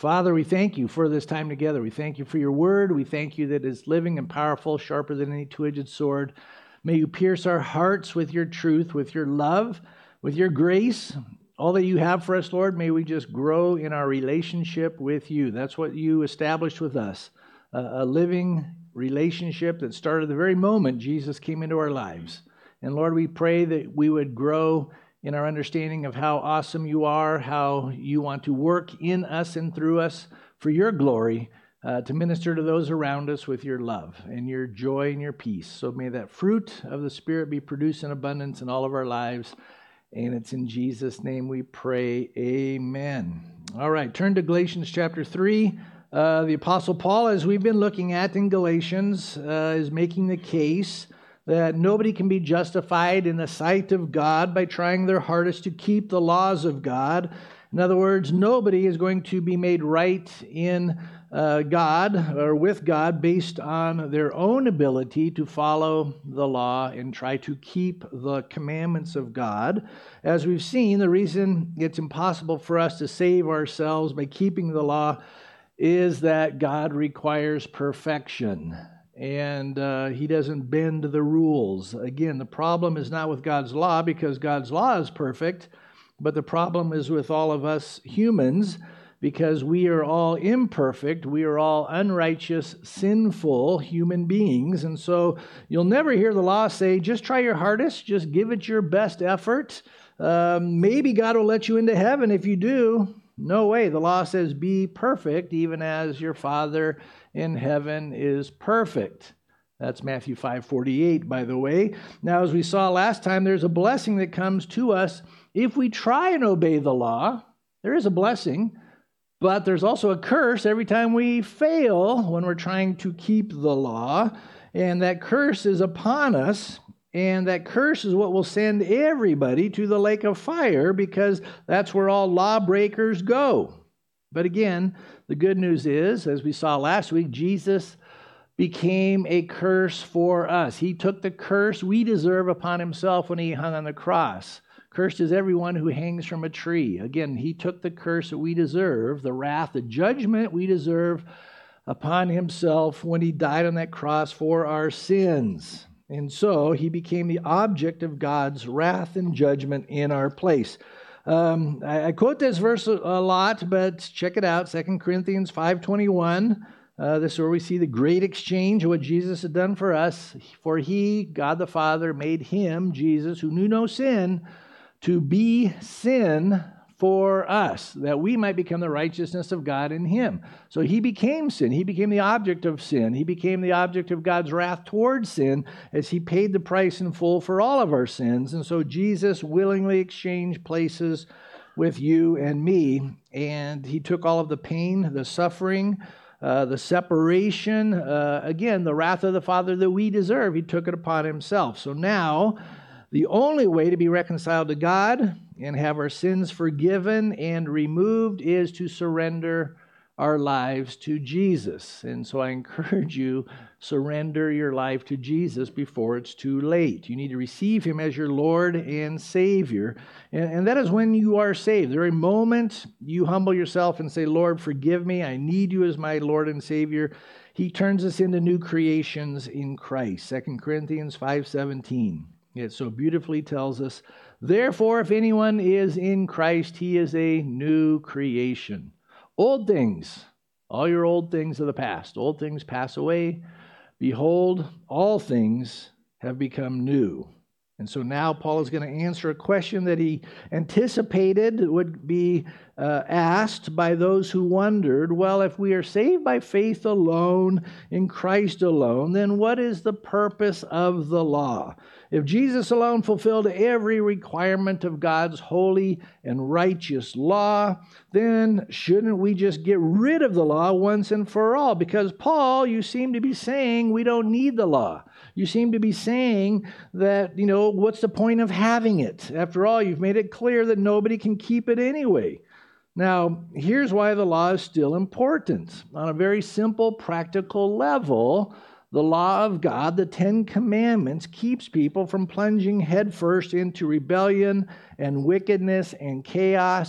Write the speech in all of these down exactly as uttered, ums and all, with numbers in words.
Father, we thank you for this time together. We thank you for your word. We thank you that it is living and powerful, sharper than any two-edged sword. May you pierce our hearts with your truth, with your love, with your grace. All that you have for us, Lord, may we just grow in our relationship with you. That's what you established with us, a, a living relationship that started the very moment Jesus came into our lives. And Lord, we pray that we would grow in our understanding of how awesome you are, how you want to work in us and through us for your glory, uh, to minister to those around us with your love and your joy and your peace. So may that fruit of the Spirit be produced in abundance in all of our lives. And it's in Jesus' name we pray, amen. All right, turn to Galatians chapter three. Uh, the Apostle Paul, as we've been looking at in Galatians, uh, is making the case that nobody can be justified in the sight of God by trying their hardest to keep the laws of God. In other words, nobody is going to be made right in uh, God or with God based on their own ability to follow the law and try to keep the commandments of God. As we've seen, the reason it's impossible for us to save ourselves by keeping the law is that God requires perfection. And uh, he doesn't bend the rules. Again, the problem is not with God's law because God's law is perfect, but the problem is with all of us humans because we are all imperfect. We are all unrighteous, sinful human beings. And so you'll never hear the law say, just try your hardest, just give it your best effort. Um, maybe God will let you into heaven if you do. No way. The law says be perfect, even as your Father in heaven is perfect. That's Matthew five forty-eight, by the way. Now, as we saw last time, there's a blessing that comes to us if we try and obey the law. There is a blessing, but there's also a curse every time we fail when we're trying to keep the law, and that curse is upon us. And that curse is what will send everybody to the lake of fire because that's where all lawbreakers go. But again, the good news is, as we saw last week, Jesus became a curse for us. He took the curse we deserve upon himself when he hung on the cross. Cursed is everyone who hangs from a tree. Again, he took the curse that we deserve, the wrath, the judgment we deserve upon himself when he died on that cross for our sins. And so he became the object of God's wrath and judgment in our place. Um, I, I quote this verse a, a lot, but check it out, Second Corinthians five twenty-one. Uh, this is where we see the great exchange of what Jesus had done for us. For he, God the Father, made him, Jesus, who knew no sin, to be sin for us, that we might become the righteousness of God in him. So he became sin. He became the object of sin. He became the object of God's wrath towards sin as he paid the price in full for all of our sins. And so Jesus willingly exchanged places with you and me, and he took all of the pain, the suffering, uh, the separation, uh, again, the wrath of the Father that we deserve. He took it upon himself. So now, the only way to be reconciled to God and have our sins forgiven and removed is to surrender our lives to Jesus. And so I encourage you, surrender your life to Jesus before it's too late. You need to receive him as your Lord and Savior. And, and that is when you are saved. The very moment you humble yourself and say, Lord, forgive me, I need you as my Lord and Savior, he turns us into new creations in Christ. Second Corinthians five seventeen. It so beautifully tells us, therefore, if anyone is in Christ, he is a new creation. Old things, all your old things of the past, old things pass away. Behold, all things have become new. And so now Paul is going to answer a question that he anticipated would be uh, asked by those who wondered, well, if we are saved by faith alone, in Christ alone, then what is the purpose of the law? If Jesus alone fulfilled every requirement of God's holy and righteous law, then shouldn't we just get rid of the law once and for all? Because, Paul, you seem to be saying we don't need the law. You seem to be saying that, you know, what's the point of having it? After all, you've made it clear that nobody can keep it anyway. Now, here's why the law is still important. On a very simple, practical level, the law of God, the Ten Commandments, keeps people from plunging headfirst into rebellion and wickedness and chaos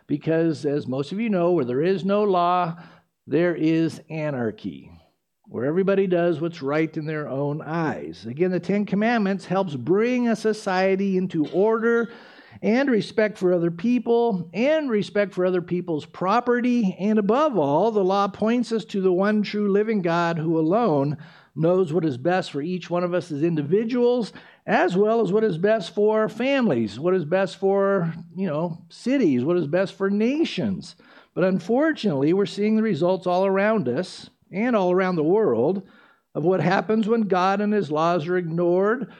because, as most of you know, where there is no law, there is anarchy, where everybody does what's right in their own eyes. Again, the Ten Commandments helps bring a society into order and respect for other people and respect for other people's property. And above all, the law points us to the one true living God who alone knows what is best for each one of us as individuals, as well as what is best for families, what is best for, you know, cities, what is best for nations. But unfortunately, we're seeing the results all around us and all around the world of what happens when God and His laws are ignored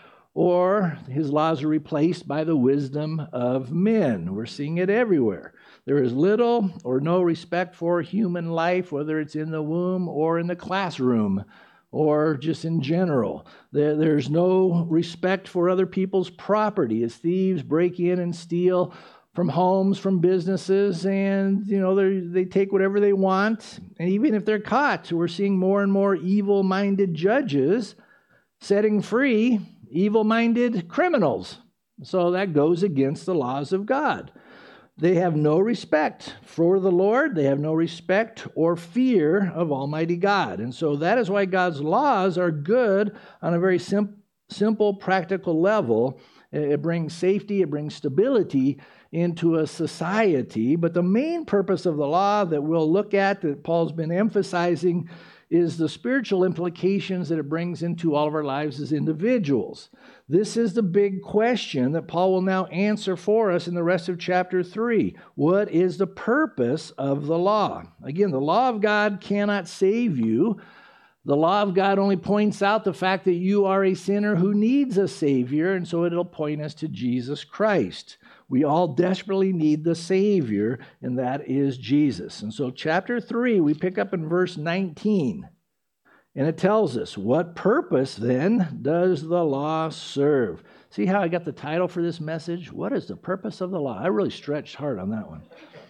or His laws are replaced by the wisdom of men. We're seeing it everywhere. There is little or no respect for human life, whether it's in the womb or in the classroom or just in general. There, there's no respect for other people's property as thieves break in and steal from homes, from businesses, and, you know, they they take whatever they want. And even if they're caught, we're seeing more and more evil-minded judges setting free evil-minded criminals. So that goes against the laws of God. They have no respect for the Lord. They have no respect or fear of Almighty God. And so that is why God's laws are good on a very sim- simple, practical level. It brings safety, it brings stability into a society. But the main purpose of the law that we'll look at, that Paul's been emphasizing, is the spiritual implications that it brings into all of our lives as individuals. This is the big question that Paul will now answer for us in the rest of chapter three. What is the purpose of the law? Again, the law of God cannot save you. The law of God only points out the fact that you are a sinner who needs a Savior, and so it'll point us to Jesus Christ. We all desperately need the Savior, and that is Jesus. And so chapter three, we pick up in verse nineteen, and it tells us, what purpose then does the law serve? See how I got the title for this message? What is the purpose of the law? I really stretched hard on that one.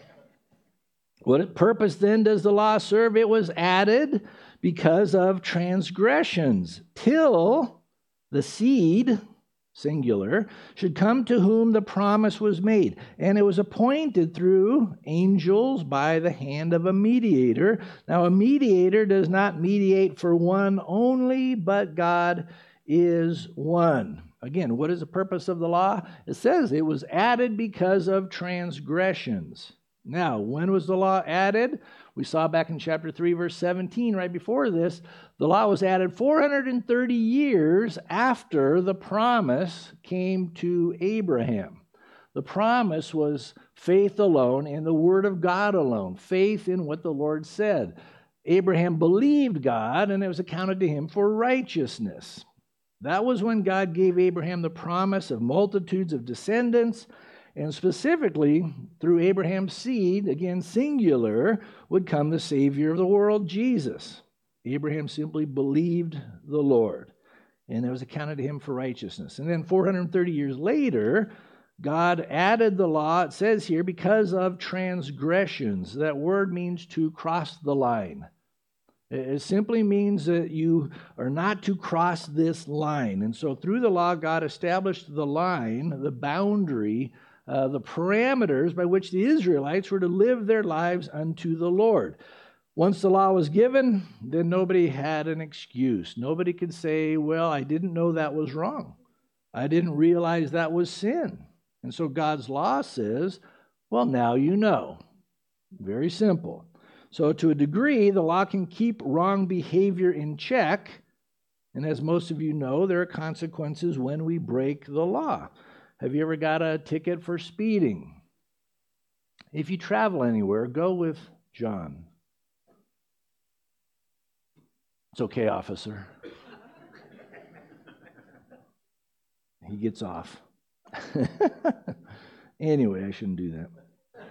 What purpose then does the law serve? It was added because of transgressions, till the seed, singular, should come to whom the promise was made. And it was appointed through angels by the hand of a mediator. Now, a mediator does not mediate for one only, but God is one. Again, what is the purpose of the law? It says it was added because of transgressions. Now, when was the law added? We saw back in chapter three, verse seventeen, right before this, the law was added four hundred thirty years after the promise came to Abraham. The promise was faith alone in the word of God alone, faith in what the Lord said. Abraham believed God, and it was accounted to him for righteousness. That was when God gave Abraham the promise of multitudes of descendants, and specifically, through Abraham's seed, again singular, would come the Savior of the world, Jesus. Abraham simply believed the Lord, and it was accounted to him for righteousness. And then four hundred thirty years later, God added the law, it says here, because of transgressions. That word means to cross the line. It simply means that you are not to cross this line. And so through the law, God established the line, the boundary, Uh, the parameters by which the Israelites were to live their lives unto the Lord. Once the law was given, then nobody had an excuse. Nobody could say, well, I didn't know that was wrong. I didn't realize that was sin. And so God's law says, well, now you know. Very simple. So to a degree, the law can keep wrong behavior in check. And as most of you know, there are consequences when we break the law. Have you ever got a ticket for speeding? If you travel anywhere, go with John. It's okay, officer. He gets off. Anyway, I shouldn't do that.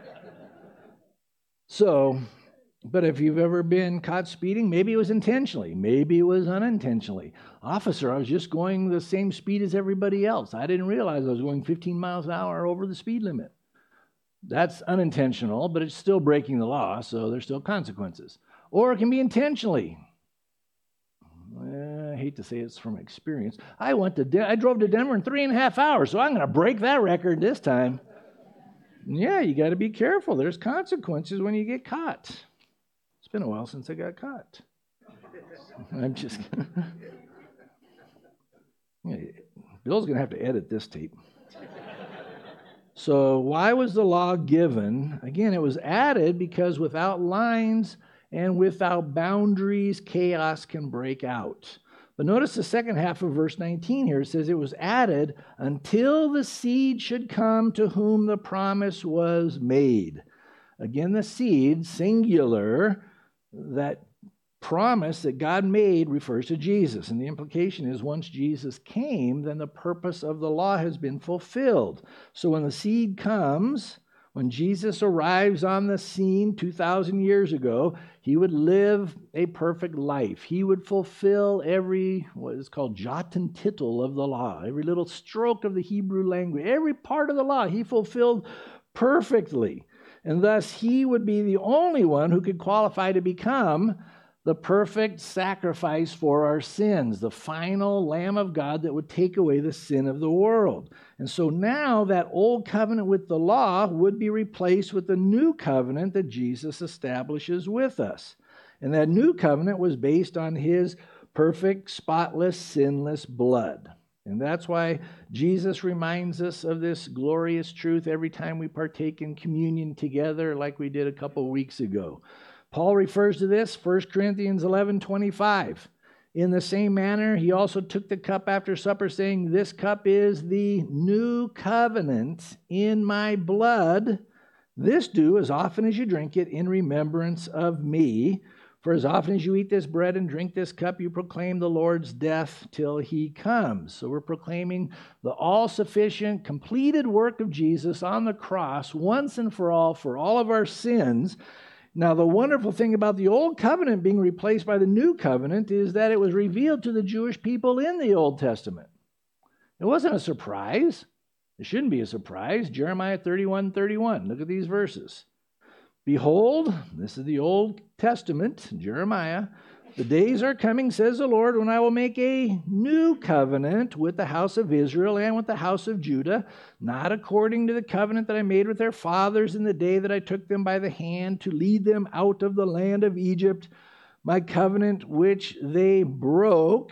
So, but if you've ever been caught speeding, maybe it was intentionally, maybe it was unintentionally. Officer, I was just going the same speed as everybody else. I didn't realize I was going fifteen miles an hour over the speed limit. That's unintentional, but it's still breaking the law, so there's still consequences. Or it can be intentionally. I hate to say it's from experience. I went to De- I drove to Denver in three and a half hours, so I'm going to break that record this time. Yeah, you got to be careful. There's consequences when you get caught. It's been a while since I got caught. I'm just Bill's going to have to edit this tape. So why was the law given? Again, it was added because without lines and without boundaries, chaos can break out. But notice the second half of verse nineteen here. It says it was added until the seed should come to whom the promise was made. Again, the seed, singular, that promise that God made refers to Jesus. And the implication is once Jesus came, then the purpose of the law has been fulfilled. So when the seed comes, when Jesus arrives on the scene two thousand years ago, he would live a perfect life. He would fulfill every, what is called jot and tittle of the law, every little stroke of the Hebrew language, every part of the law he fulfilled perfectly. And thus he would be the only one who could qualify to become the perfect sacrifice for our sins, the final Lamb of God that would take away the sin of the world. And so now that old covenant with the law would be replaced with the new covenant that Jesus establishes with us. And that new covenant was based on his perfect, spotless, sinless blood. And that's why Jesus reminds us of this glorious truth every time we partake in communion together, like we did a couple of weeks ago. Paul refers to this, First Corinthians eleven twenty-five. In the same manner, he also took the cup after supper, saying, "This cup is the new covenant in my blood. This do as often as you drink it in remembrance of me. For as often as you eat this bread and drink this cup, you proclaim the Lord's death till he comes." So we're proclaiming the all-sufficient, completed work of Jesus on the cross once and for all, for all of our sins. Now, the wonderful thing about the Old Covenant being replaced by the New Covenant is that it was revealed to the Jewish people in the Old Testament. It wasn't a surprise. It shouldn't be a surprise. Jeremiah thirty-one thirty-one. Look at these verses. "Behold," this is the Old Testament, Jeremiah, "the days are coming, says the Lord, when I will make a new covenant with the house of Israel and with the house of Judah, not according to the covenant that I made with their fathers in the day that I took them by the hand to lead them out of the land of Egypt, my covenant which they broke."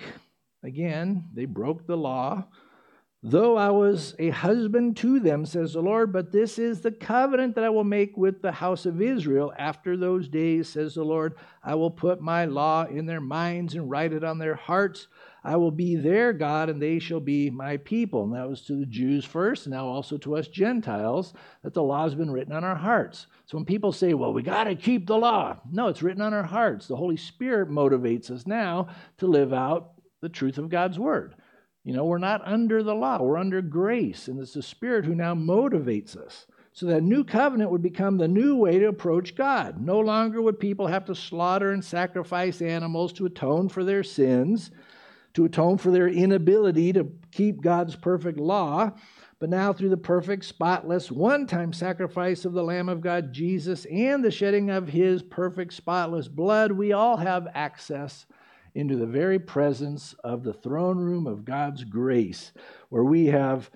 Again, they broke the law. "Though I was a husband to them, says the Lord, but this is the covenant that I will make with the house of Israel. After those days, says the Lord, I will put my law in their minds and write it on their hearts. I will be their God, and they shall be my people." And that was to the Jews first, and now also to us Gentiles, that the law has been written on our hearts. So when people say, well, we got to keep the law. No, it's written on our hearts. The Holy Spirit motivates us now to live out the truth of God's word. You know, we're not under the law. We're under grace. And it's the Spirit who now motivates us. So that new covenant would become the new way to approach God. No longer would people have to slaughter and sacrifice animals to atone for their sins, to atone for their inability to keep God's perfect law. But now through the perfect, spotless, one-time sacrifice of the Lamb of God, Jesus, and the shedding of his perfect, spotless blood, we all have access into the very presence of the throne room of God's grace, where we have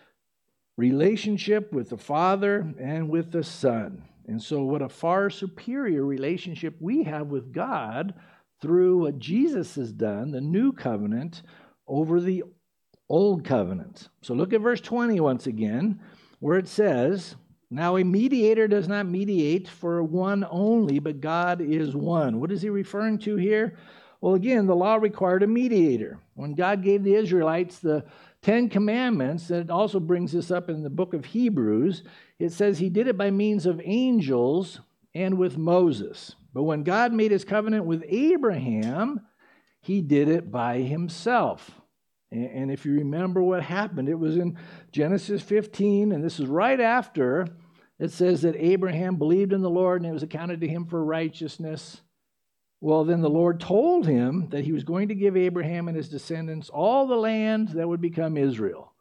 relationship with the Father and with the Son. And so what a far superior relationship we have with God through what Jesus has done, the new covenant, over the old covenant. So look at verse twenty once again, where it says, "Now a mediator does not mediate for one only, but God is one." What is he referring to here? Well, again, the law required a mediator. When God gave the Israelites the Ten Commandments, and it also brings this up in the book of Hebrews, it says he did it by means of angels and with Moses. But when God made his covenant with Abraham, he did it by himself. And if you remember what happened, it was in Genesis fifteen, and this is right after it says that Abraham believed in the Lord and it was accounted to him for righteousness. Well, then the Lord told him that he was going to give Abraham and his descendants all the land that would become Israel.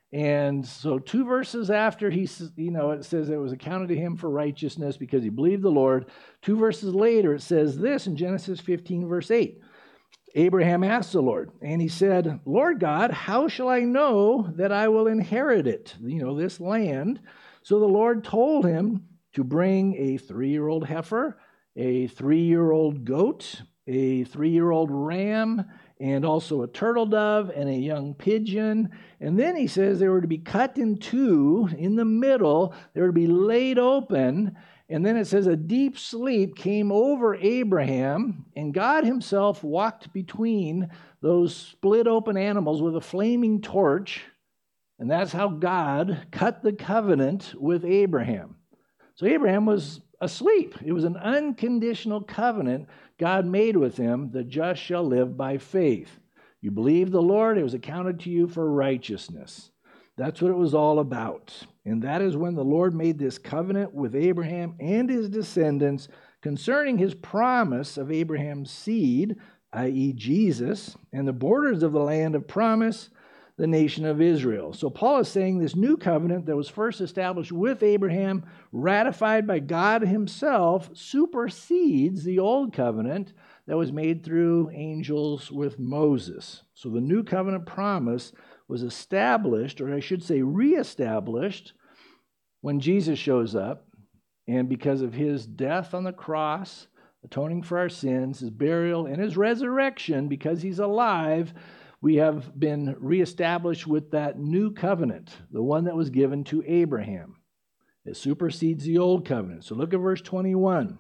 And so two verses after, he, you know, it says it was accounted to him for righteousness because he believed the Lord. Two verses later, it says this in Genesis fifteen, verse eight. Abraham asked the Lord, and he said, "Lord God, how shall I know that I will inherit it, you know, this land?" So the Lord told him to bring a three-year-old heifer, a three-year-old goat, a three-year-old ram, and also a turtle dove and a young pigeon. And then he says they were to be cut in two in the middle. They were to be laid open. And then it says a deep sleep came over Abraham, and God himself walked between those split open animals with a flaming torch. And that's how God cut the covenant with Abraham. So Abraham was asleep. It was an unconditional covenant God made with him. The just shall live by faith. You believe the Lord, it was accounted to you for righteousness. That's what it was all about. And that is when the Lord made this covenant with Abraham and his descendants concerning his promise of Abraham's seed, that is. Jesus, and the borders of the land of promise, the nation of Israel. So Paul is saying this new covenant that was first established with Abraham, ratified by God himself, supersedes the old covenant that was made through angels with Moses. So the new covenant promise was established, or I should say reestablished, when Jesus shows up. And because of his death on the cross, atoning for our sins, his burial, and his resurrection, because he's alive, we have been reestablished with that new covenant, the one that was given to Abraham. It supersedes the old covenant. So look at verse twenty-one.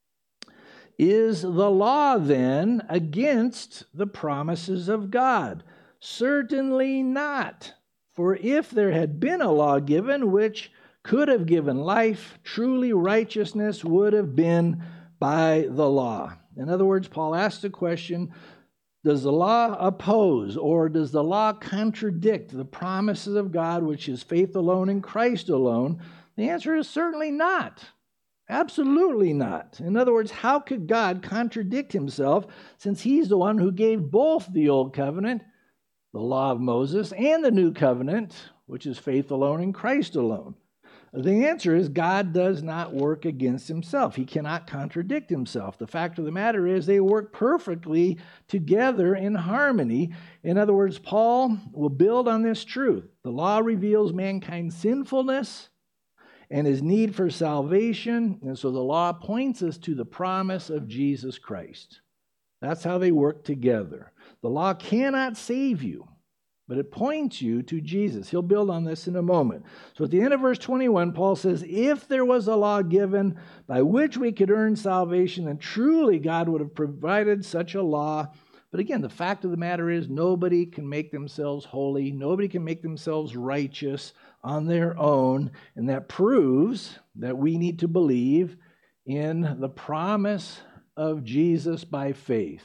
Is the law then against the promises of God? Certainly not. For if there had been a law given which could have given life, truly righteousness would have been by the law. In other words, Paul asked the question, does the law oppose or does the law contradict the promises of God, which is faith alone in Christ alone? The answer is certainly not. Absolutely not. In other words, how could God contradict himself, since he's the one who gave both the old covenant, the law of Moses, and the new covenant, which is faith alone in Christ alone? The answer is God does not work against himself. He cannot contradict himself. The fact of the matter is they work perfectly together in harmony. In other words, Paul will build on this truth. The law reveals mankind's sinfulness and his need for salvation, and so the law points us to the promise of Jesus Christ. That's how they work together. The law cannot save you, but it points you to Jesus. He'll build on this in a moment. So at the end of verse twenty-one, Paul says, if there was a law given by which we could earn salvation, then truly God would have provided such a law. But again, the fact of the matter is nobody can make themselves holy. Nobody can make themselves righteous on their own. And that proves that we need to believe in the promise of Jesus by faith.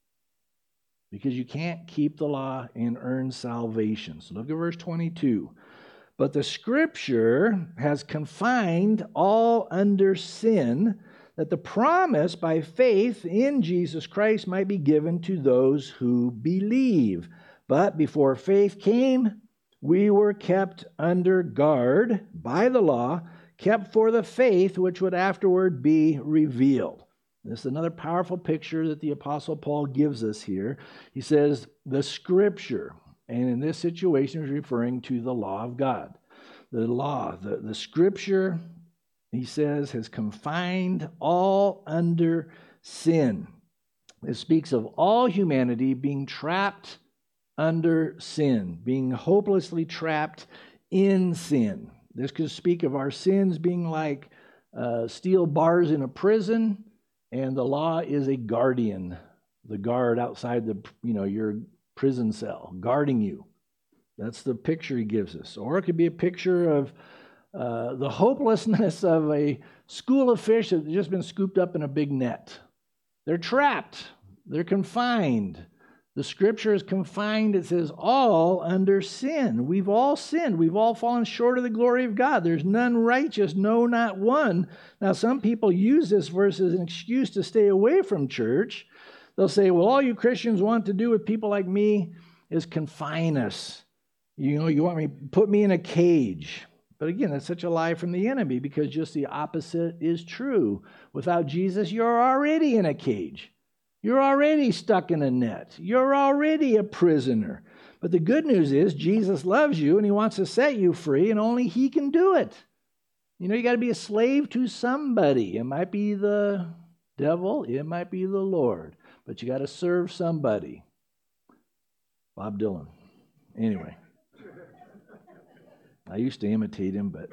Because you can't keep the law and earn salvation. So look at verse twenty-two. But the Scripture has confined all under sin, that the promise by faith in Jesus Christ might be given to those who believe. But before faith came, we were kept under guard by the law, kept for the faith which would afterward be revealed. This is another powerful picture that the Apostle Paul gives us here. He says, the Scripture, and in this situation is referring to the law of God. The law, the, the Scripture, he says, has confined all under sin. It speaks of all humanity being trapped under sin, being hopelessly trapped in sin. This could speak of our sins being like uh, steel bars in a prison, and the law is a guardian, the guard outside the, you know, your prison cell, guarding you. That's the picture he gives us. Or it could be a picture of uh, the hopelessness of a school of fish that have just been scooped up in a big net. They're trapped. They're confined. The Scripture is confined, it says, all under sin. We've all sinned. We've all fallen short of the glory of God. There's none righteous, no, not one. Now, some people use this verse as an excuse to stay away from church. They'll say, well, all you Christians want to do with people like me is confine us. You know, you want me, put me in a cage. But again, that's such a lie from the enemy, because just the opposite is true. Without Jesus, you're already in a cage. You're already stuck in a net. You're already a prisoner. But the good news is Jesus loves you and he wants to set you free, and only he can do it. You know, you got to be a slave to somebody. It might be the devil, it might be the Lord, but you got to serve somebody. Bob Dylan. Anyway, I used to imitate him, but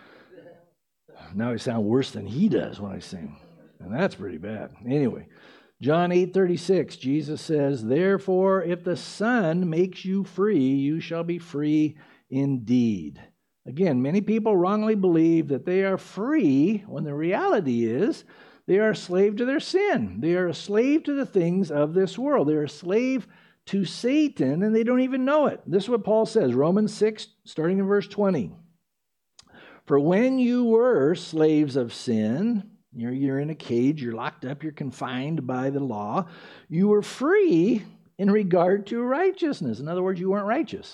now I sound worse than he does when I sing, and that's pretty bad. Anyway, John eight thirty-six, Jesus says, "Therefore, if the Son makes you free, you shall be free indeed." Again, many people wrongly believe that they are free when the reality is they are a slave to their sin. They are a slave to the things of this world. They are a slave to Satan, and they don't even know it. This is what Paul says, Romans six, starting in verse twenty. "For when you were slaves of sin," you're, you're in a cage, you're locked up, you're confined by the law, "you were free in regard to righteousness." In other words, you weren't righteous.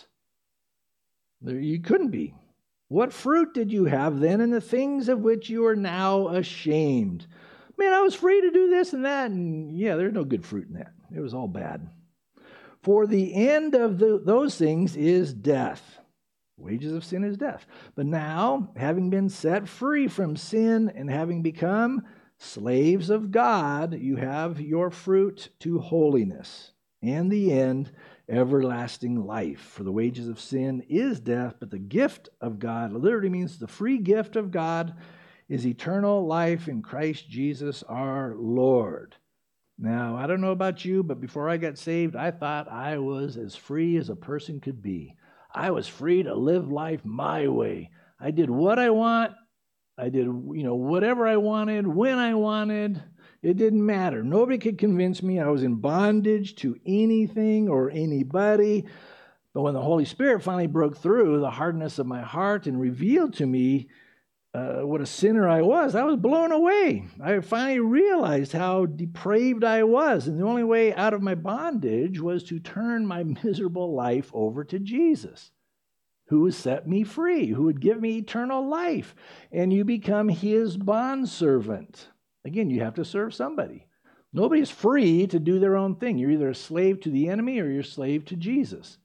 You couldn't be. "What fruit did you have then in the things of which you are now ashamed?" Man, I was free to do this and that, and yeah, there's no good fruit in that. It was all bad. "For the end of the, those things is death." Wages of sin is death. "But now, having been set free from sin and having become slaves of God, you have your fruit to holiness, and the end, everlasting life. For the wages of sin is death, but the gift of God," literally means the free gift of God, "is eternal life in Christ Jesus our Lord." Now, I don't know about you, but before I got saved, I thought I was as free as a person could be. I was free to live life my way. I did what I want. I did, you know, whatever I wanted, when I wanted. It didn't matter. Nobody could convince me I was in bondage to anything or anybody. But when the Holy Spirit finally broke through the hardness of my heart and revealed to me uh, what a sinner I was, I was blown away. I finally realized how depraved I was. And the only way out of my bondage was to turn my miserable life over to Jesus, who would set me free, who would give me eternal life. And you become his bondservant. Again, you have to serve somebody. Nobody's free to do their own thing. You're either a slave to the enemy or you're a slave to Jesus.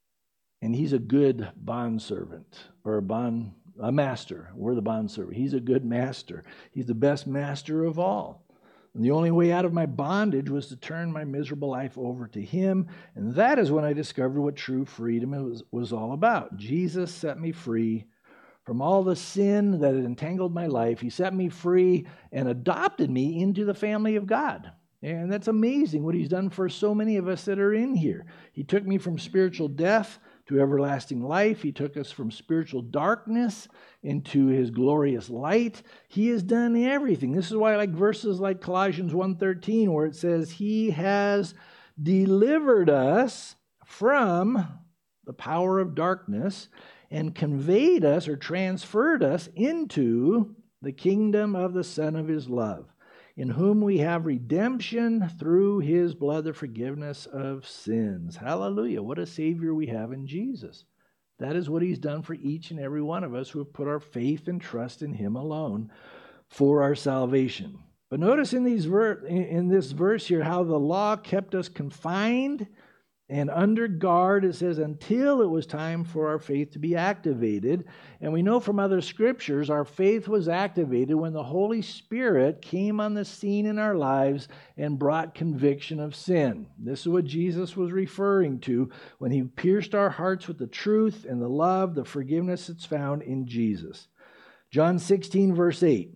And he's a good bondservant or a bond a master. We're the bondservant. He's a good master. He's the best master of all. And the only way out of my bondage was to turn my miserable life over to him. And that is when I discovered what true freedom was, was all about. Jesus set me free from all the sin that had entangled my life. He set me free and adopted me into the family of God. And that's amazing what he's done for so many of us that are in here. He took me from spiritual death to everlasting life. He took us from spiritual darkness into his glorious light. He has done everything. This is why I like verses like Colossians one thirteen, where it says, "He has delivered us from the power of darkness and conveyed us or transferred us into the kingdom of the Son of his love, in whom we have redemption through his blood, the forgiveness of sins." Hallelujah. What a Savior we have in Jesus. That is what he's done for each and every one of us who have put our faith and trust in him alone for our salvation. But notice in these ver- in this verse here how the law kept us confined and under guard. It says, until it was time for our faith to be activated. And we know from other scriptures, our faith was activated when the Holy Spirit came on the scene in our lives and brought conviction of sin. This is what Jesus was referring to when he pierced our hearts with the truth and the love, the forgiveness that's found in Jesus. John sixteen, verse eight.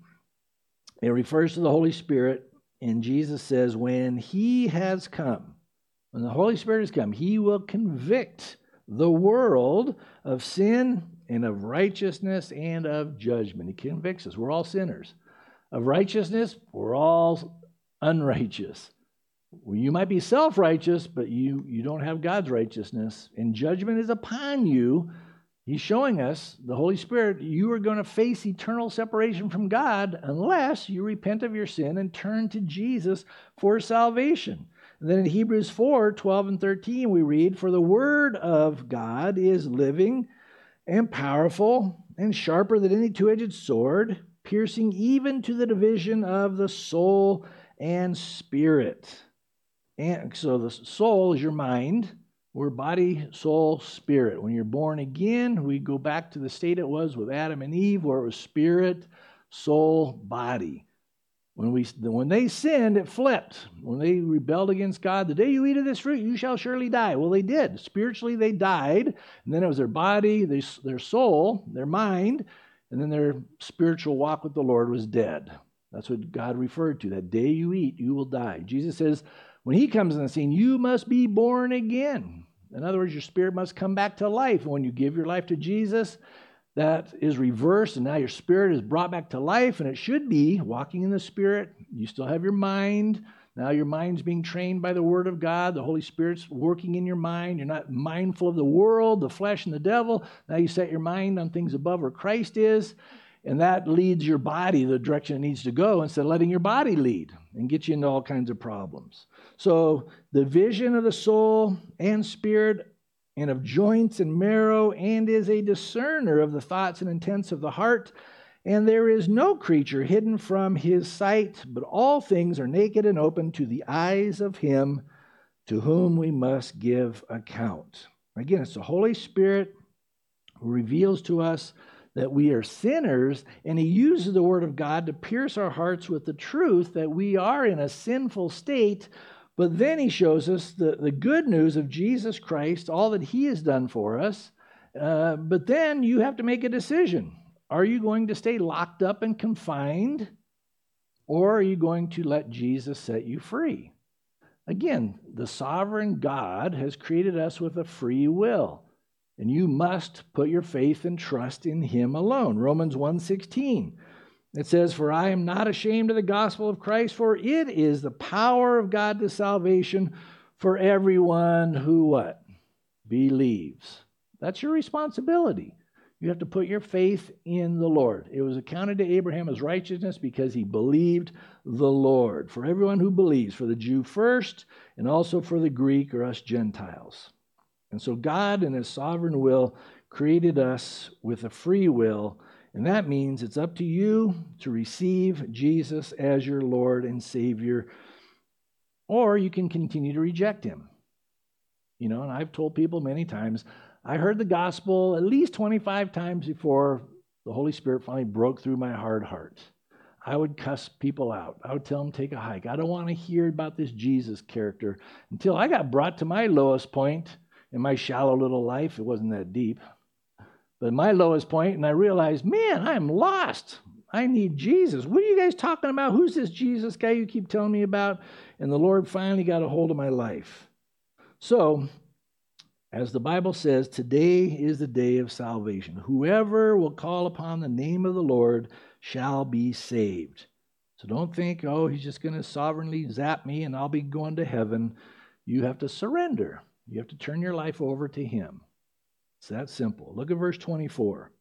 It refers to the Holy Spirit, and Jesus says, when he has come, when the Holy Spirit has come, he will convict the world of sin and of righteousness and of judgment. He convicts us. We're all sinners. Of righteousness, we're all unrighteous. Well, you might be self-righteous, but you, you don't have God's righteousness. And judgment is upon you. He's showing us, the Holy Spirit, you are going to face eternal separation from God unless you repent of your sin and turn to Jesus for salvation. And then in Hebrews four, twelve and thirteen, we read, for the word of God is living and powerful and sharper than any two-edged sword, piercing even to the division of the soul and spirit. And so the soul is your mind, We're body, soul, spirit. When you're born again, we go back to the state it was with Adam and Eve, where it was spirit, soul, body. When we when they sinned, it flipped. When they rebelled against God, the day you eat of this fruit, you shall surely die. Well, they did. Spiritually, they died. And then it was their body, they, their soul, their mind, and then their spiritual walk with the Lord was dead. That's what God referred to. That day you eat, you will die. Jesus says, when he comes on the scene, you must be born again. In other words, your spirit must come back to life. And when you give your life to Jesus, that is reversed, and now your spirit is brought back to life, and it should be walking in the Spirit. You still have your mind. Now your mind's being trained by the Word of God. The Holy Spirit's working in your mind. You're not mindful of the world, the flesh, and the devil. Now you set your mind on things above where Christ is. And that leads your body the direction it needs to go instead of letting your body lead and get you into all kinds of problems. So the vision of the soul and spirit and of joints and marrow, and is a discerner of the thoughts and intents of the heart. And there is no creature hidden from his sight, but all things are naked and open to the eyes of him to whom we must give account. Again, it's the Holy Spirit who reveals to us that we are sinners, and he uses the Word of God to pierce our hearts with the truth that we are in a sinful state. But then he shows us the, the good news of Jesus Christ, all that he has done for us. Uh, but then you have to make a decision. Are you going to stay locked up and confined, or are you going to let Jesus set you free? Again, the sovereign God has created us with a free will. And you must put your faith and trust in him alone. Romans one sixteen. It says, for I am not ashamed of the gospel of Christ, for it is the power of God to salvation for everyone who what? Believes. That's your responsibility. You have to put your faith in the Lord. It was accounted to Abraham as righteousness because he believed the Lord. For everyone who believes, for the Jew first, and also for the Greek or us Gentiles. And so God in his sovereign will created us with a free will, and that means it's up to you to receive Jesus as your Lord and Savior, or you can continue to reject him. You know, and I've told people many times, I heard the gospel at least twenty-five times before the Holy Spirit finally broke through my hard heart. I would cuss people out. I would tell them, take a hike. I don't want to hear about this Jesus character until I got brought to my lowest point in my shallow little life. It wasn't that deep. But my lowest point, and I realized, man, I'm lost. I need Jesus. What are you guys talking about? Who's this Jesus guy you keep telling me about? And the Lord finally got a hold of my life. So, as the Bible says, today is the day of salvation. Whoever will call upon the name of the Lord shall be saved. So don't think, oh, he's just going to sovereignly zap me and I'll be going to heaven. You have to surrender. You have to turn your life over to him. It's that simple. Look at verse twenty-four.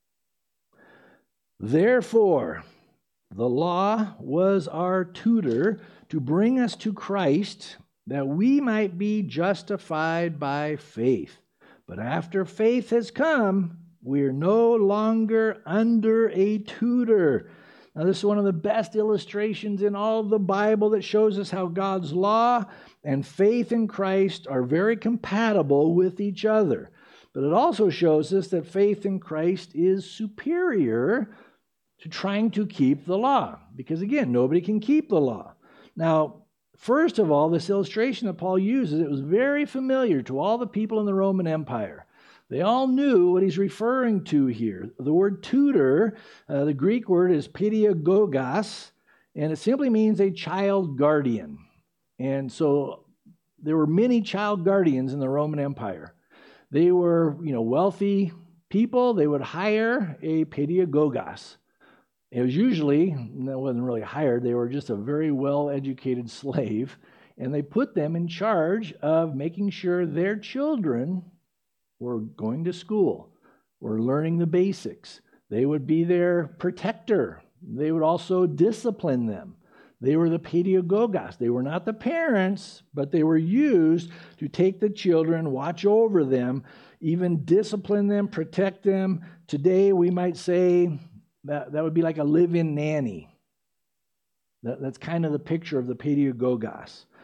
Therefore, the law was our tutor to bring us to Christ, that we might be justified by faith. But after faith has come, we are no longer under a tutor. Now, this is one of the best illustrations in all of the Bible that shows us how God's law and faith in Christ are very compatible with each other. But it also shows us that faith in Christ is superior to trying to keep the law. Because again, nobody can keep the law. Now, first of all, this illustration that Paul uses, it was very familiar to all the people in the Roman Empire. They all knew what he's referring to here. The word tutor, uh, the Greek word is pedagogos, and it simply means a child guardian. And so there were many child guardians in the Roman Empire. They were, you know, wealthy people. They would hire a pedagogos. It was usually, that wasn't really hired, they were just a very well-educated slave, and they put them in charge of making sure their children were going to school, were learning the basics. They would be their protector. They would also discipline them. They were the pedagogos. They were not the parents, but they were used to take the children, watch over them, even discipline them, protect them. Today, we might say that, that would be like a live-in nanny. That, that's kind of the picture of the pedagogos.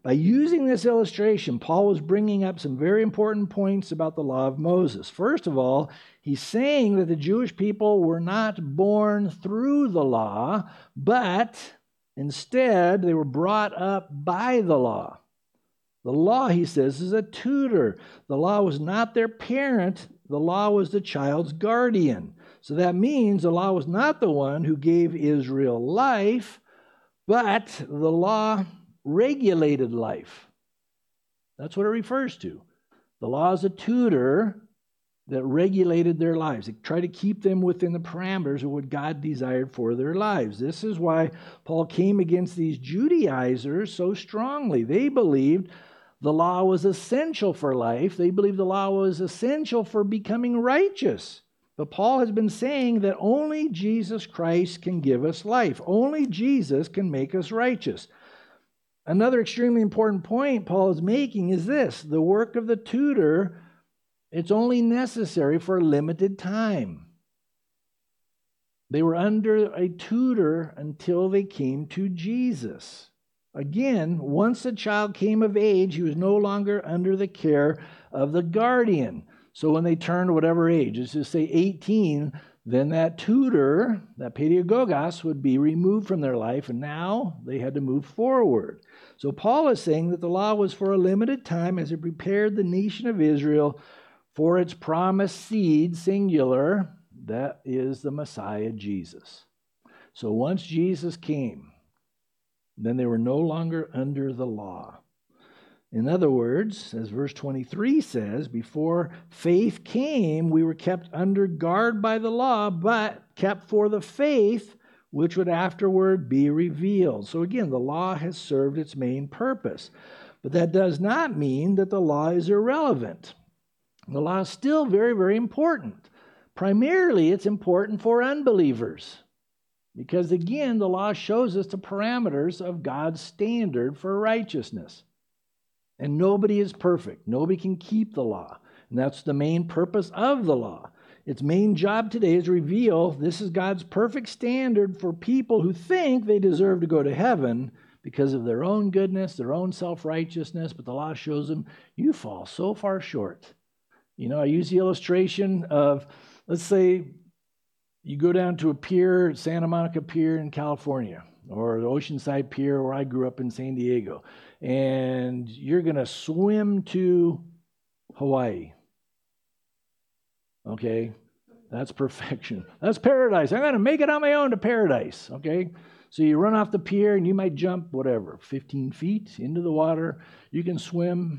By using this illustration, Paul was bringing up some very important points about the law of Moses. First of all, he's saying that the Jewish people were not born through the law, but instead they were brought up by the law. The law, he says, is a tutor. The law was not their parent. The law was the child's guardian. So that means the law was not the one who gave Israel life, but the law regulated life. That's what it refers to. The law is a tutor that regulated their lives. It tried to keep them within the parameters of what God desired for their lives. This is why Paul came against these Judaizers so strongly. They believed the law was essential for life. They believed the law was essential for becoming righteous. But Paul has been saying that only Jesus Christ can give us life. Only Jesus can make us righteous. Another extremely important point Paul is making is this: the work of the tutor, it's only necessary for a limited time. They were under a tutor until they came to Jesus. Again, once a child came of age, he was no longer under the care of the guardian. So when they turned whatever age, let's just say eighteen, then that tutor, that pedagogos, would be removed from their life, and now they had to move forward. So Paul is saying that the law was for a limited time as it prepared the nation of Israel for its promised seed, singular, that is the Messiah, Jesus. So once Jesus came, then they were no longer under the law. In other words, as verse twenty-three says, before faith came, we were kept under guard by the law, but kept for the faith which would afterward be revealed. So again, the law has served its main purpose. But that does not mean that the law is irrelevant. The law is still very, very important. Primarily, it's important for unbelievers. Because again, the law shows us the parameters of God's standard for righteousness. And nobody is perfect. Nobody can keep the law. And that's the main purpose of the law. Its main job today is to reveal this is God's perfect standard for people who think they deserve to go to heaven because of their own goodness, their own self-righteousness, but the law shows them you fall so far short. You know, I use the illustration of, let's say, you go down to a pier, Santa Monica Pier in California, or the Oceanside Pier where I grew up in San Diego, and you're going to swim to Hawaii. Okay? That's perfection. That's paradise. I'm going to make it on my own to paradise. Okay? So you run off the pier and you might jump, whatever, fifteen feet into the water. You can swim,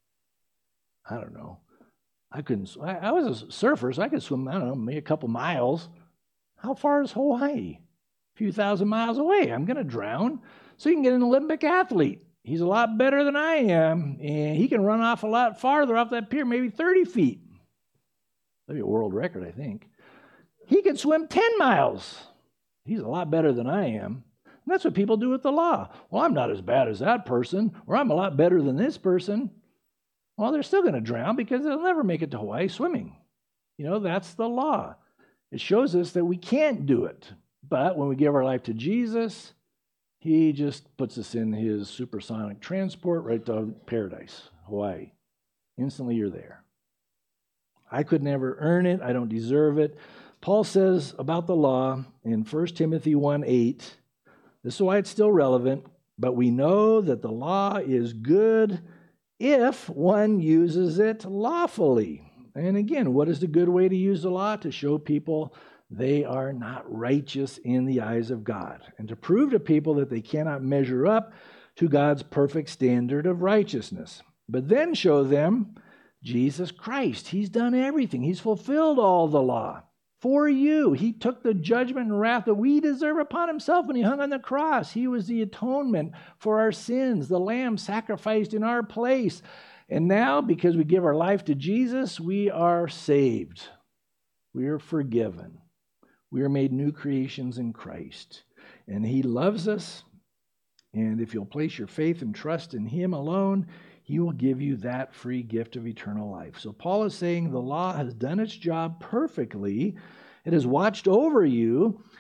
I don't know. I couldn't, I, I was a surfer, so I could swim, I don't know, maybe a couple miles. How far is Hawaii? A few thousand miles away. I'm going to drown. So you can get an Olympic athlete. He's a lot better than I am, and he can run off a lot farther off that pier, maybe thirty feet. That'd be a world record, I think. He can swim ten miles. He's a lot better than I am. And that's what people do with the law. Well, I'm not as bad as that person, or I'm a lot better than this person. Well, they're still going to drown because they'll never make it to Hawaii swimming. You know, that's the law. It shows us that we can't do it. But when we give our life to Jesus, he just puts us in his supersonic transport right to paradise, Hawaii. Instantly you're there. I could never earn it. I don't deserve it. Paul says about the law in First Timothy one eight, this is why it's still relevant, but we know that the law is good if one uses it lawfully. And again, what is the good way to use the law? To show people they are not righteous in the eyes of God, and to prove to people that they cannot measure up to God's perfect standard of righteousness. But then show them Jesus Christ. He's done everything. He's fulfilled all the law for you. He took the judgment and wrath that we deserve upon himself when he hung on the cross. He was the atonement for our sins, the lamb sacrificed in our place. And now, because we give our life to Jesus, we are saved. We are forgiven. We are made new creations in Christ. And he loves us. And if you'll place your faith and trust in him alone, he will give you that free gift of eternal life. So Paul is saying the law has done its job perfectly. It has watched over you.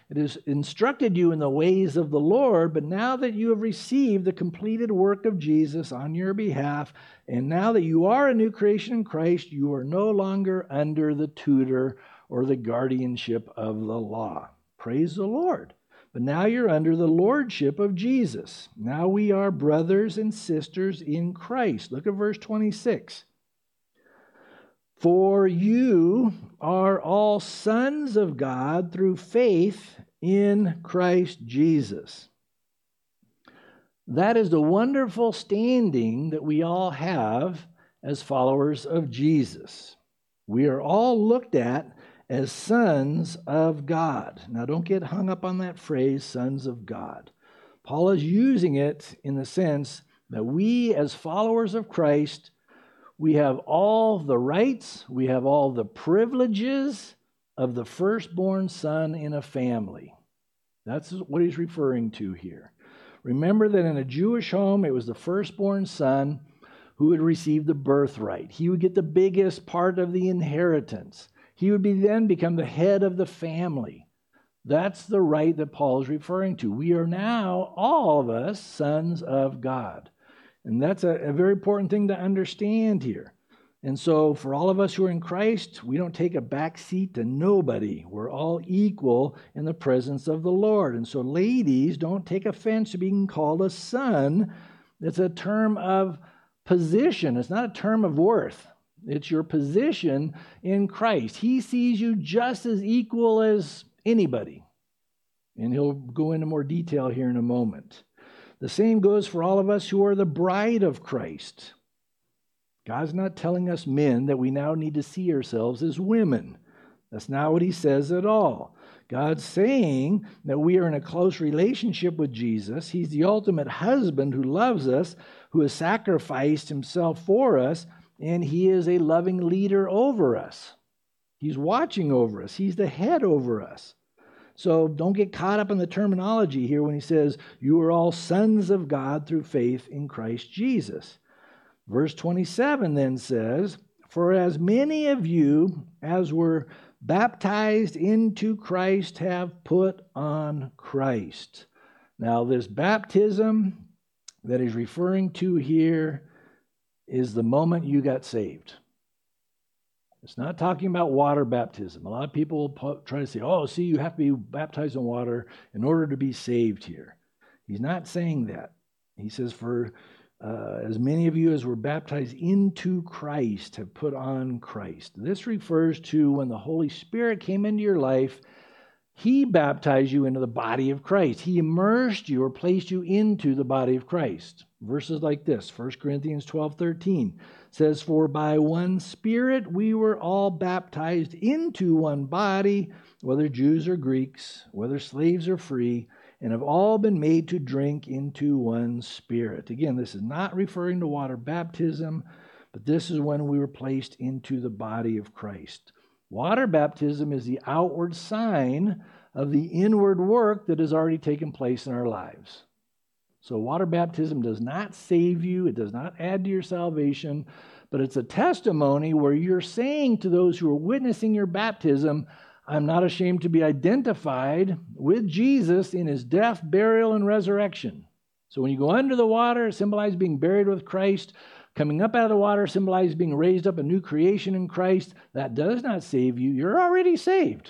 It has instructed you in the ways of the Lord, but now that you have received the completed work of Jesus on your behalf, and now that you are a new creation in Christ, you are no longer under the tutor or the guardianship of the law. Praise the Lord. But now you're under the lordship of Jesus. Now we are brothers and sisters in Christ. Look at verse twenty-six. For you are all sons of God through faith in Christ Jesus. That is the wonderful standing that we all have as followers of Jesus. We are all looked at as sons of God. Now, don't get hung up on that phrase, sons of God. Paul is using it in the sense that we, as followers of Christ, we have all the rights, we have all the privileges of the firstborn son in a family. That's what he's referring to here. Remember that in a Jewish home, it was the firstborn son who would receive the birthright. He would get the biggest part of the inheritance. He would be then become the head of the family. That's the right that Paul is referring to. We are now, all of us, sons of God. And that's a, a very important thing to understand here. And so for all of us who are in Christ, we don't take a back seat to nobody. We're all equal in the presence of the Lord. And so ladies, don't take offense to being called a son. It's a term of position. It's not a term of worth. It's your position in Christ. He sees you just as equal as anybody. And he'll go into more detail here in a moment. The same goes for all of us who are the bride of Christ. God's not telling us men that we now need to see ourselves as women. That's not what he says at all. God's saying that we are in a close relationship with Jesus. He's the ultimate husband who loves us, who has sacrificed himself for us, and he is a loving leader over us. He's watching over us. He's the head over us. So don't get caught up in the terminology here when he says, you are all sons of God through faith in Christ Jesus. Verse twenty-seven then says, for as many of you as were baptized into Christ have put on Christ. Now this baptism that he's referring to here is the moment you got saved. It's not talking about water baptism. A lot of people try to say, oh, see, you have to be baptized in water in order to be saved here. He's not saying that. He says, for uh, as many of you as were baptized into Christ have put on Christ. This refers to when the Holy Spirit came into your life, he baptized you into the body of Christ. He immersed you or placed you into the body of Christ. Verses like this, First Corinthians twelve thirteen says, for by one Spirit we were all baptized into one body, whether Jews or Greeks, whether slaves or free, and have all been made to drink into one Spirit. Again, this is not referring to water baptism, but this is when we were placed into the body of Christ. Water baptism is the outward sign of the inward work that has already taken place in our lives. So water baptism does not save you. It does not add to your salvation, but it's a testimony where you're saying to those who are witnessing your baptism, I'm not ashamed to be identified with Jesus in his death, burial, and resurrection. So when you go under the water, it symbolizes being buried with Christ. Coming up out of the water symbolizes being raised up, a new creation in Christ. That does not save you. You're already saved.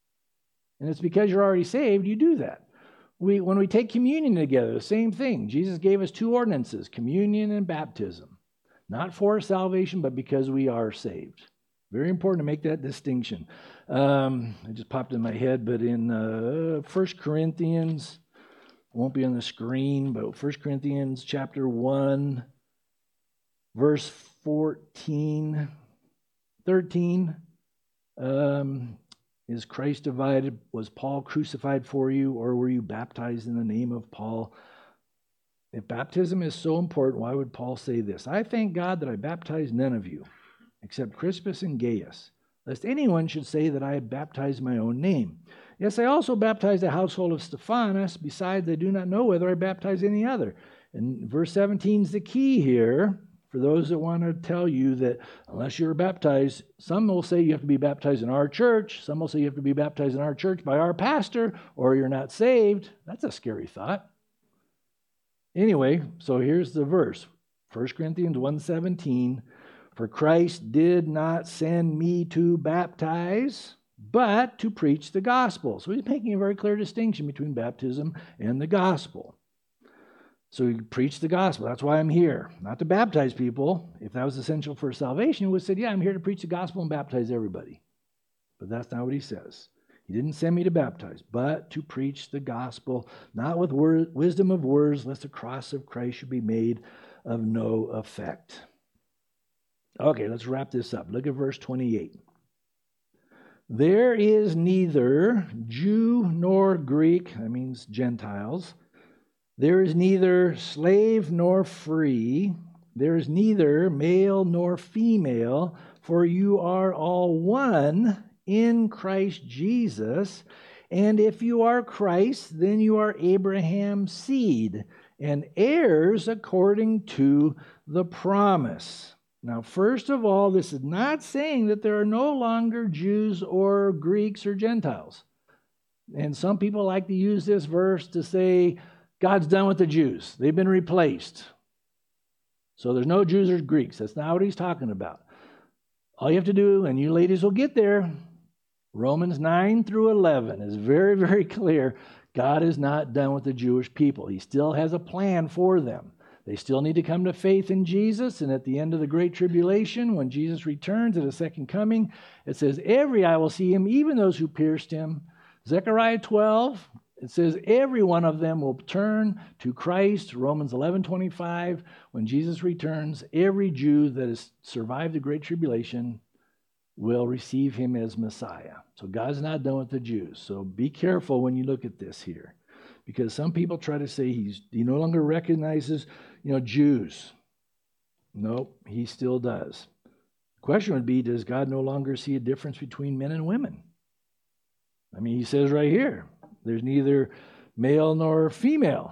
And it's because you're already saved, you do that. We, when we take communion together, the same thing. Jesus gave us two ordinances, communion and baptism. Not for salvation, but because we are saved. Very important to make that distinction. Um, it just popped in my head, but in uh, First Corinthians, it won't be on the screen, but First Corinthians chapter one, verse fourteen, thirteen, um, is Christ divided? Was Paul crucified for you, or were you baptized in the name of Paul? If baptism is so important, why would Paul say this? I thank God that I baptized none of you, except Crispus and Gaius, lest anyone should say that I have baptized my own name. Yes, I also baptized the household of Stephanas. Besides, I do not know whether I baptized any other. And verse seventeen is the key here. For those that want to tell you that unless you're baptized, some will say you have to be baptized in our church. Some will say you have to be baptized in our church by our pastor, or you're not saved. That's a scary thought. Anyway, so here's the verse. First Corinthians one seventeen. For Christ did not send me to baptize, but to preach the gospel. So he's making a very clear distinction between baptism and the gospel. So he preached the gospel. That's why I'm here. Not to baptize people. If that was essential for salvation, he would have said, yeah, I'm here to preach the gospel and baptize everybody. But that's not what he says. He didn't send me to baptize, but to preach the gospel, not with word, wisdom of words, lest the cross of Christ should be made of no effect. Okay, let's wrap this up. Look at verse twenty-eight. There is neither Jew nor Greek, that means Gentiles. There is neither slave nor free. There is neither male nor female, for you are all one in Christ Jesus. And if you are Christ, then you are Abraham's seed and heirs according to the promise. Now, first of all, this is not saying that there are no longer Jews or Greeks or Gentiles. And some people like to use this verse to say, God's done with the Jews. They've been replaced. So there's no Jews or Greeks. That's not what he's talking about. All you have to do, and you ladies will get there, Romans nine through eleven is very, very clear. God is not done with the Jewish people. He still has a plan for them. They still need to come to faith in Jesus. And at the end of the Great Tribulation, when Jesus returns at his second coming, it says, every eye will see him, even those who pierced him. Zechariah twelve, it says, every one of them will turn to Christ. Romans eleven twenty-five, when Jesus returns, every Jew that has survived the Great Tribulation will receive him as Messiah. So God's not done with the Jews. So be careful when you look at this here. Because some people try to say he's he no longer recognizes, you know, Jews. Nope, he still does. The question would be, does God no longer see a difference between men and women? I mean, he says right here, there's neither male nor female.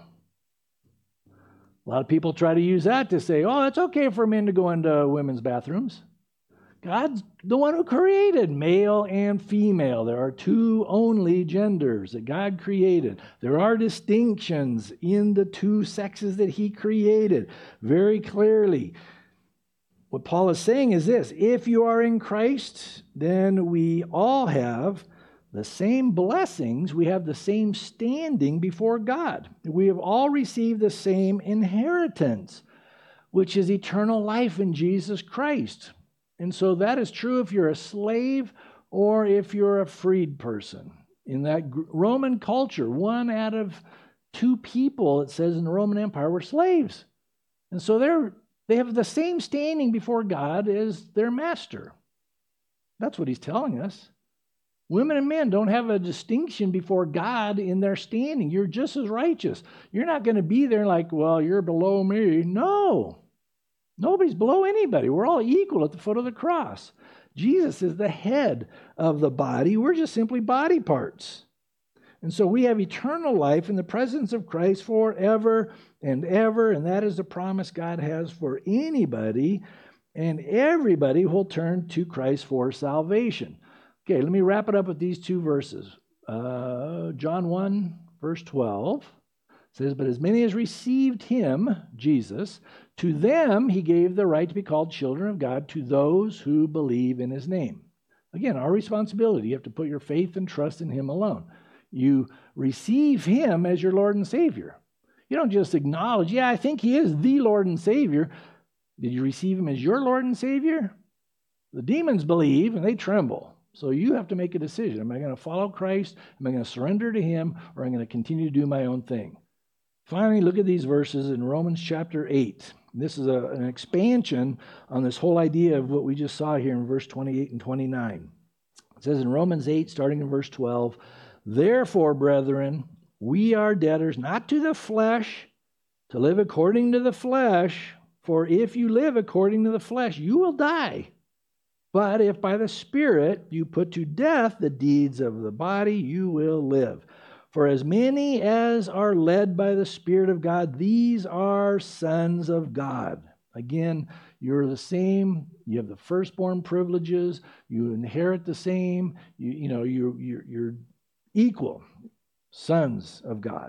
A lot of people try to use that to say, oh, it's okay for men to go into women's bathrooms. God's the one who created male and female. There are two only genders that God created. There are distinctions in the two sexes that he created very clearly. What Paul is saying is this: if you are in Christ, then we all have the same blessings. We have the same standing before God. We have all received the same inheritance, which is eternal life in Jesus Christ. And so that is true if you're a slave or if you're a freed person. In that Roman culture, one out of two people, it says in the Roman Empire, were slaves. And so they're, they have the same standing before God as their master. That's what he's telling us. Women and men don't have a distinction before God in their standing. You're just as righteous. You're not going to be there like, well, you're below me. No. Nobody's below anybody. We're all equal at the foot of the cross. Jesus is the head of the body. We're just simply body parts. And so we have eternal life in the presence of Christ forever and ever. And that is the promise God has for anybody. And everybody will turn to Christ for salvation. Okay, let me wrap it up with these two verses. Uh, John one, verse twelve says, but as many as received him, Jesus, to them he gave the right to be called children of God, to those who believe in his name. Again, our responsibility, you have to put your faith and trust in him alone. You receive him as your Lord and Savior. You don't just acknowledge, yeah, I think he is the Lord and Savior. Did you receive him as your Lord and Savior? The demons believe and they tremble. So you have to make a decision. Am I going to follow Christ? Am I going to surrender to him? Or am I going to continue to do my own thing? Finally, look at these verses in Romans chapter eight. This is a, an expansion on this whole idea of what we just saw here in verse twenty-eight and twenty-nine. It says in Romans eight, starting in verse twelve, therefore, brethren, we are debtors not to the flesh, to live according to the flesh. For if you live according to the flesh, you will die. But if by the Spirit you put to death the deeds of the body, you will live. For as many as are led by the Spirit of God, these are sons of God. Again, you're the same. You have the firstborn privileges. You inherit the same. You, you know, you're, you're, you're equal sons of God.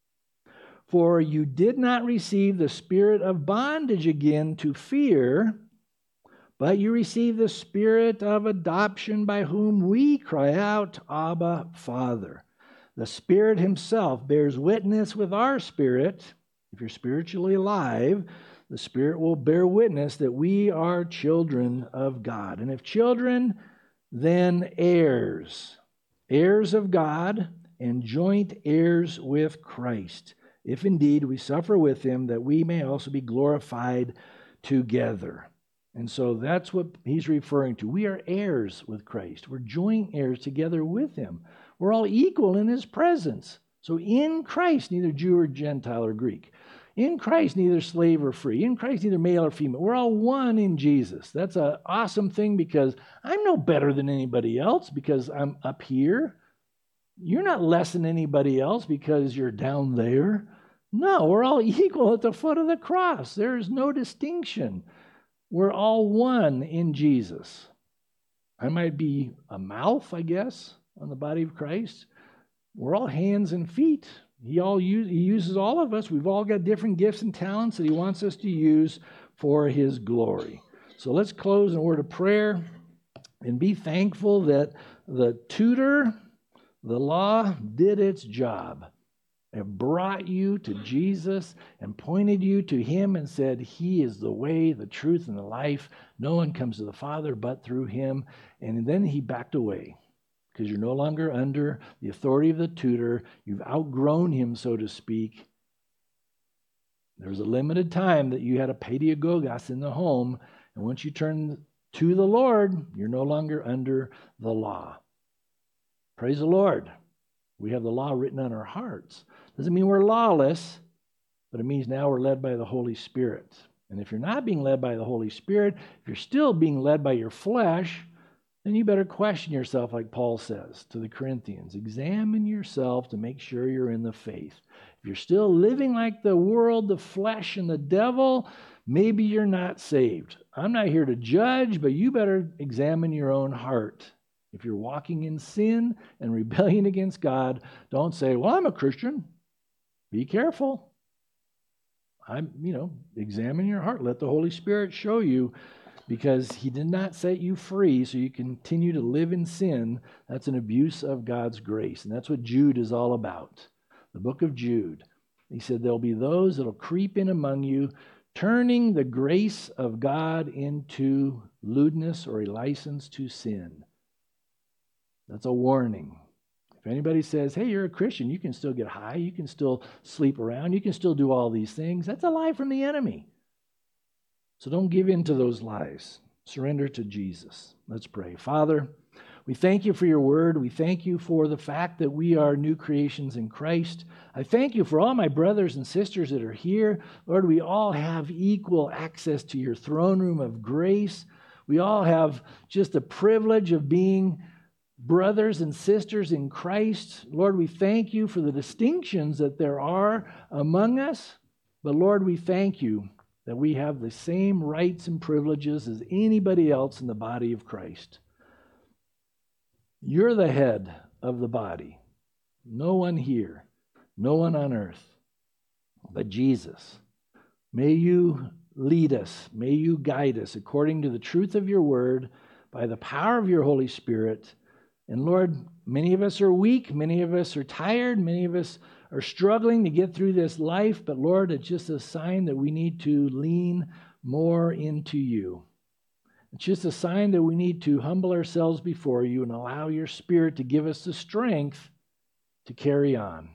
For you did not receive the spirit of bondage again to fear, but you received the spirit of adoption by whom we cry out, Abba, Father. The Spirit himself bears witness with our spirit. If you're spiritually alive, the Spirit will bear witness that we are children of God. And if children, then heirs. Heirs of God and joint heirs with Christ. If indeed we suffer with him, that we may also be glorified together. And so that's what he's referring to. We are heirs with Christ. We're joint heirs together with him. We're all equal in his presence. So in Christ, neither Jew or Gentile or Greek. In Christ, neither slave or free. In Christ, neither male or female. We're all one in Jesus. That's an awesome thing because I'm no better than anybody else because I'm up here. You're not less than anybody else because you're down there. No, we're all equal at the foot of the cross. There is no distinction. We're all one in Jesus. I might be a mouth, I guess, on the body of Christ. We're all hands and feet. He all use, he uses all of us. We've all got different gifts and talents that he wants us to use for his glory. So let's close in a word of prayer and be thankful that the tutor, the law, did its job. It brought you to Jesus and pointed you to him and said, he is the way, the truth, and the life. No one comes to the Father but through him. And then he backed away because you're no longer under the authority of the tutor. You've outgrown him, so to speak. There was a limited time that you had a pedagogos in the home. And once you turn to the Lord, you're no longer under the law. Praise the Lord. We have the law written on our hearts. Doesn't mean we're lawless, but it means now we're led by the Holy Spirit. And if you're not being led by the Holy Spirit, if you're still being led by your flesh, then you better question yourself, like Paul says to the Corinthians. Examine yourself to make sure you're in the faith. If you're still living like the world, the flesh, and the devil, maybe you're not saved. I'm not here to judge, but you better examine your own heart. If you're walking in sin and rebellion against God, don't say, well, I'm a Christian. Be careful. I'm, you know, examine your heart. Let the Holy Spirit show you, because he did not set you free so you continue to live in sin. That's an abuse of God's grace. And that's what Jude is all about. The book of Jude. He said there'll be those that'll creep in among you, turning the grace of God into lewdness or a license to sin. That's a warning. If anybody says, hey, you're a Christian, you can still get high, you can still sleep around, you can still do all these things, that's a lie from the enemy. So don't give in to those lies. Surrender to Jesus. Let's pray. Father, we thank you for your word. We thank you for the fact that we are new creations in Christ. I thank you for all my brothers and sisters that are here. Lord, we all have equal access to your throne room of grace. We all have just the privilege of being brothers and sisters in Christ. Lord, we thank you for the distinctions that there are among us. But Lord, we thank you that we have the same rights and privileges as anybody else in the body of Christ. You're the head of the body. No one here, no one on earth, but Jesus. May you lead us, may you guide us according to the truth of your word by the power of your Holy Spirit. And Lord, many of us are weak, many of us are tired, many of us are struggling to get through this life, but Lord, it's just a sign that we need to lean more into you. It's just a sign that we need to humble ourselves before you and allow your Spirit to give us the strength to carry on.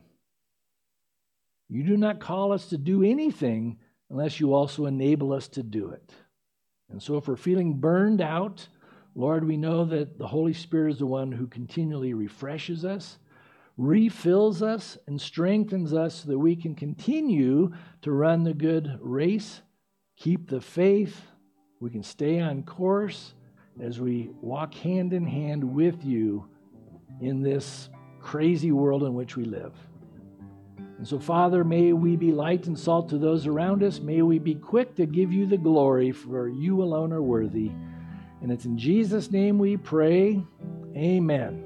You do not call us to do anything unless you also enable us to do it. And so if we're feeling burned out, Lord, we know that the Holy Spirit is the one who continually refreshes us, refills us, and strengthens us so that we can continue to run the good race, keep the faith, we can stay on course as we walk hand in hand with you in this crazy world in which we live. And so, Father, may we be light and salt to those around us. May we be quick to give you the glory, for you alone are worthy. And it's in Jesus' name we pray. Amen.